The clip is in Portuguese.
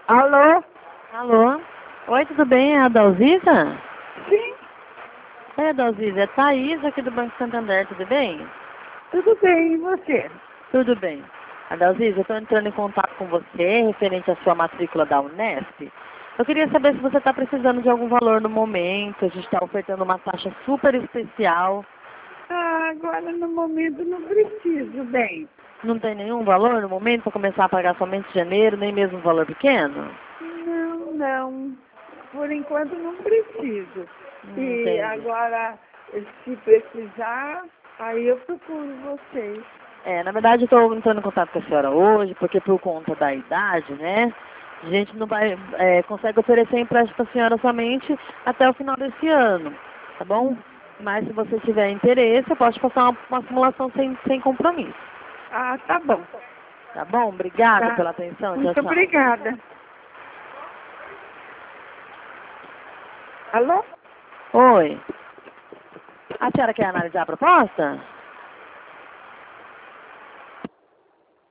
Alô? Alô? Oi, tudo bem? É a Dalzisa? Sim, Oi, Dalzisa. É Thaís aqui do Banco Santander, tudo bem? tudo bem, e você? Tudo bem. Adalzisa, eu estou entrando em contato com você referente à sua matrícula da Unesp. Eu queria saber se você está precisando de algum valor no momento. A gente está ofertando uma taxa super especial. Ah, agora no momento não preciso, bem. Não tem nenhum valor no momento para começar a pagar somente em janeiro, nem mesmo um valor pequeno? Não, não. Por enquanto não preciso. E Entendi. agora, se precisar, aí eu procuro vocês. Na verdade, eu estou entrando em contato com a senhora hoje, porque por conta da idade, né, a gente não vai, consegue oferecer empréstimo para a senhora somente até o final desse ano, tá bom? Mas se você tiver interesse, eu posso te passar uma simulação sem compromisso, Ah, tá bom. tá bom? Obrigada Tá. pela atenção, tchau, Muito tchau. obrigada. Alô? Oi, a senhora quer analisar a proposta?